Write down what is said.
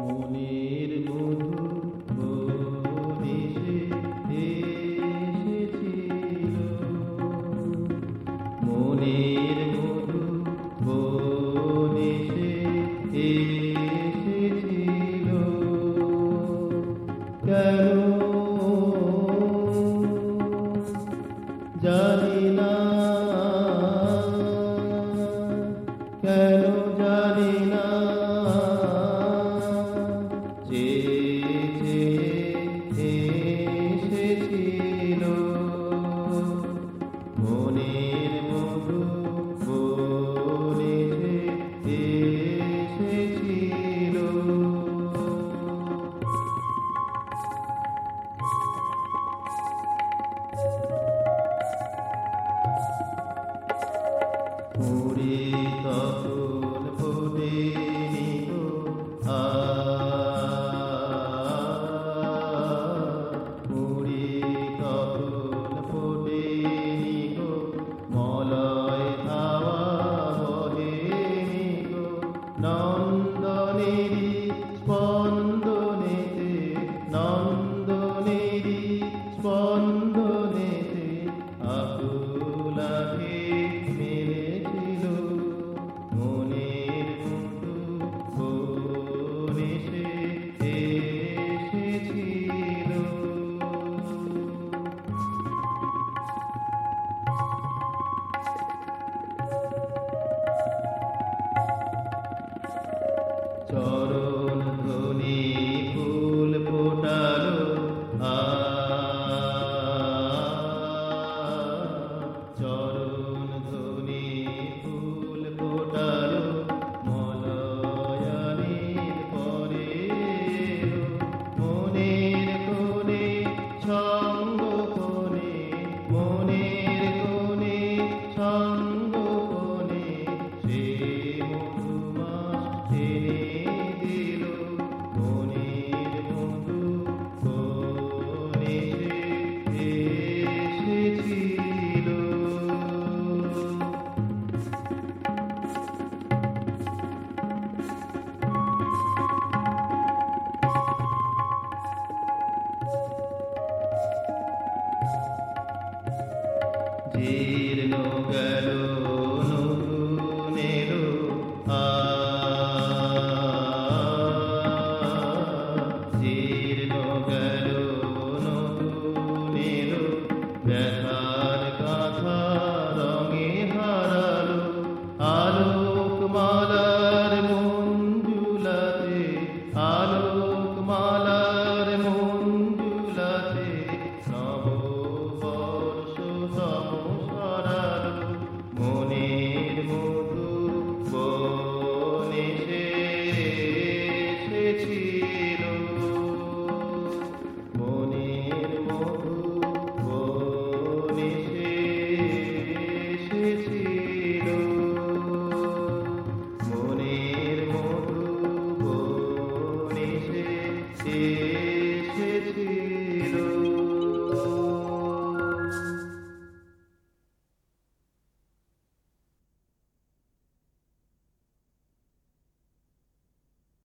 মনের মধু বনিশে এসেছিল, মনের মধু বনিশে এসেছিল। কেন জানি না, কেন জানি না, এসেছিল মনের মধু বনিশে এসেছিল। কুড়ি তখন ফোটেনি গো, কুড়ি তখন ফোটেনি গো, মলয় হাওয়া বহেনি গো। নন্দনেরি স্পন্দনেতে, নন্দনেরি স্পন্দনেতে আকুলাকে মেরেছিল মনের মধু বনিশে এসেছিল। চরণ ধ্বনি ফুল ফোটালো, চরণ ধ্বনি ফুল ফোটালো, মলয়ানির পরে মনের কোণে ছন্দ কোণে, মনের কোণে ছন্দ কোণে সে মধুমাস এনে দিল মনের মধু বনিশে এসেছিল। জীর্ণ গেল নতুন এলো, জীর্ণ গেল নতুন এলো, ব্যথার কাঁথা রঙে হারালো। আলোক মালার মঞ্জুলাতে, আলোক মালার মঞ্জুলাতে নববর্ষ সরালো মনের মধু বনিশে এসেছিল, মনের মধু বনিশে এসেছিল, মনের মধু বনিশে